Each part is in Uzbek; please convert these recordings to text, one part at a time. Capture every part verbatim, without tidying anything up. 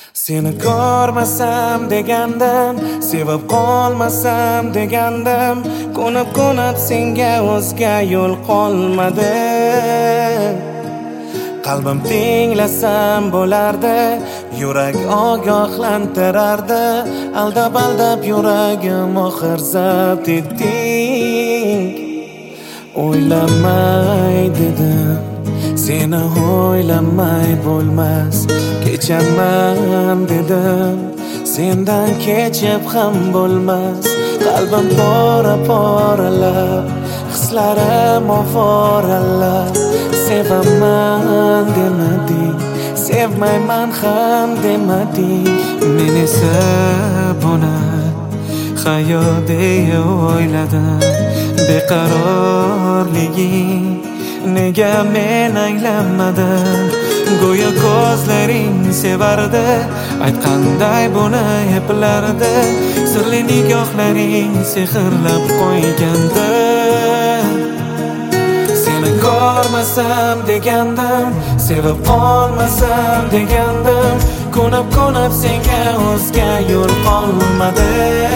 Seni ko'rmasam degandim, sevib qolmasam degandim, ko'nib-ko'nib senga o'zga yo'l qolmadi. Qalbim tinglasam bo'lardi, yurak ogohlantirardi, aldab-aldab yuragim oxir zabt etding. O'ylamay dedim, seni o'ylamay bo'lmas, kechaman dedim, sendan kechib ham bo'lmas. Qalbim pora-poralab, hislarim oforalab, sevaman demading, sevmayman ham demading. Men esa buni hayot deya o'yladim. Beqarorliging nega men anglamadin? Go'yo ko'zlaring sevardi, aytqanday buni eplardi, sirli nigohlaring sehrlab qo'ygandi. Seni ko'rmasam degandim, sevib qolmasam degandim, ko'nib-ko'nib senga o'zga yo'l qolmadi.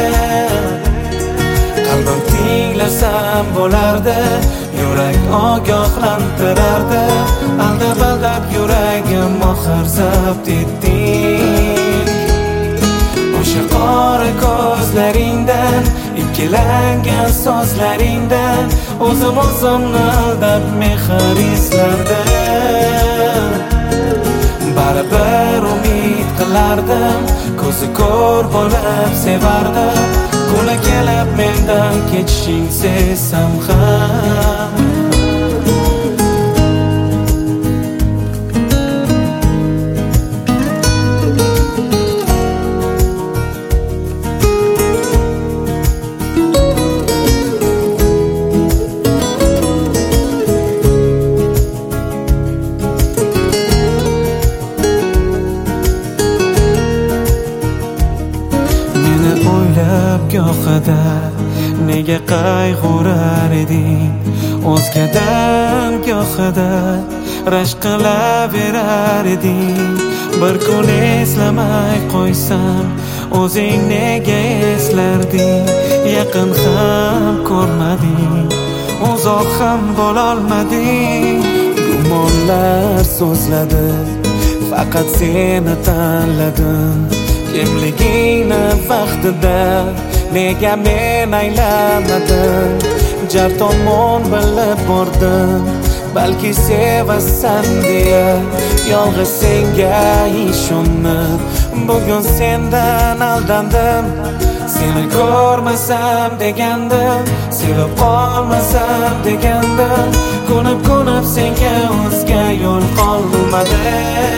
Qalbim tinglasam bo'lardi, yurak ogohlantirardi, aldab-aldab yuragim oxir zabt etding. O'sha qora ko'zlaringdan, ikkilangan so'zlaringdan o'zim o'zimni aldab mehr izlardim. Baribir umid qilardim, ko'zi ko'r bo'lib sevardim, kuni kelib mendan kechishing sezsam ham. Gohida nega qayg'urar eding, o'zgadan gohida rashk qilaverar eding. Bir kun eslamay qo'ysam, o'zing nega eslarding? Yaqin ham ko'rmading, uzoq ham bo'lolmading. Gumonlar so'zladi, faqat seni tanladim. Kimligingni vaqtida nega men aylamadim? Jar tomon bilib bordim, balki sevasan deya, yolg'iz senga ishonib bugun sendan aldandim. Seni ko'rmasam degandim, sevib qolmasam degandim, ko'nib-ko'nib senga o'zga yo'l qolmadi.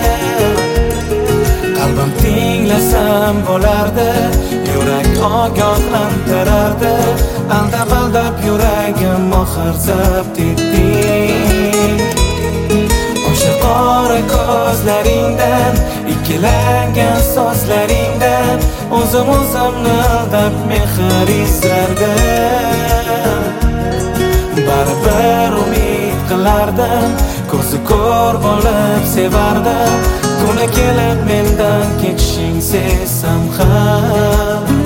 Qalbim tinglasam bo'lardi, yurak ogohlantirardi, aldab-aldab yuragim oxir zabt etding. O'sha qora ko'zlaringdan, ikkilangan so'zlaringdan o'zim o'zimni aldab mehr izlardim. Baribir umid qilardim, ko'zi ko'r bo'lib sevardim, kuni kelib mendan kechishing sezsam ham.